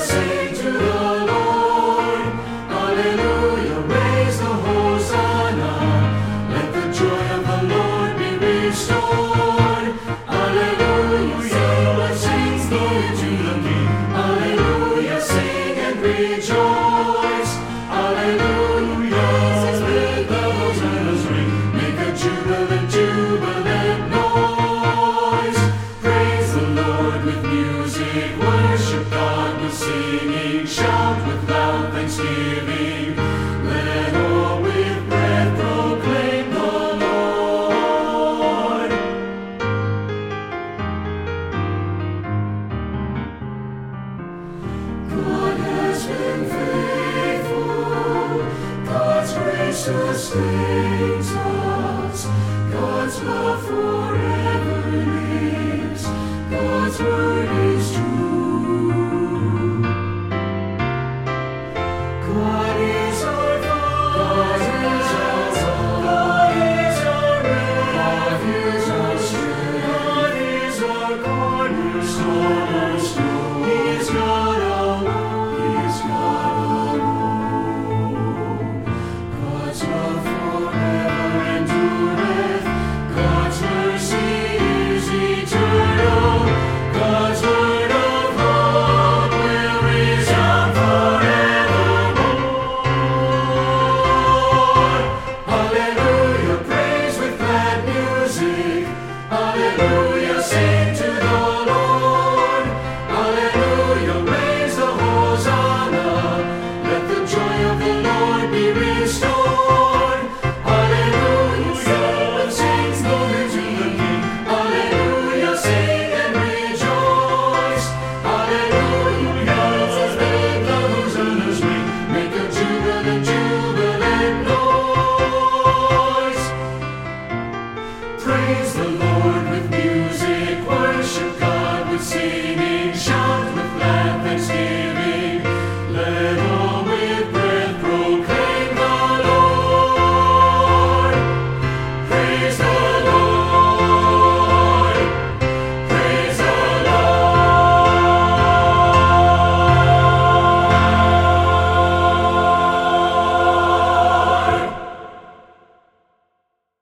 sing to the Lord. Hallelujah, raise the Hosanna. Let the joy of the Lord be restored. Hallelujah, let's sing to the King. Hallelujah, sing and rejoice. Hallelujah, let the hosannas ring. Make a jubilant noise. Praise the Lord with music. Worship God with singing. Shout with loud thanksgiving. Let all with breath proclaim the Lord. God has been faithful. God's grace sustains us. God's love for